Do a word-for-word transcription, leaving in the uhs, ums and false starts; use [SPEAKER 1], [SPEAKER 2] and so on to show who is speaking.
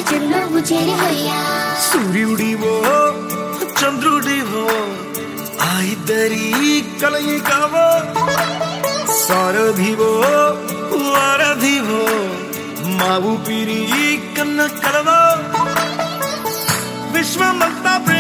[SPEAKER 1] చెరునవ్వు చేరిపోయా.
[SPEAKER 2] సూర్యుడివో చంద్రుడివో ఆ ఇద్దరి కలయికవో, సారథివో వారధివో మా ఊపిరి కన్న కలవో. విశ్వమంతా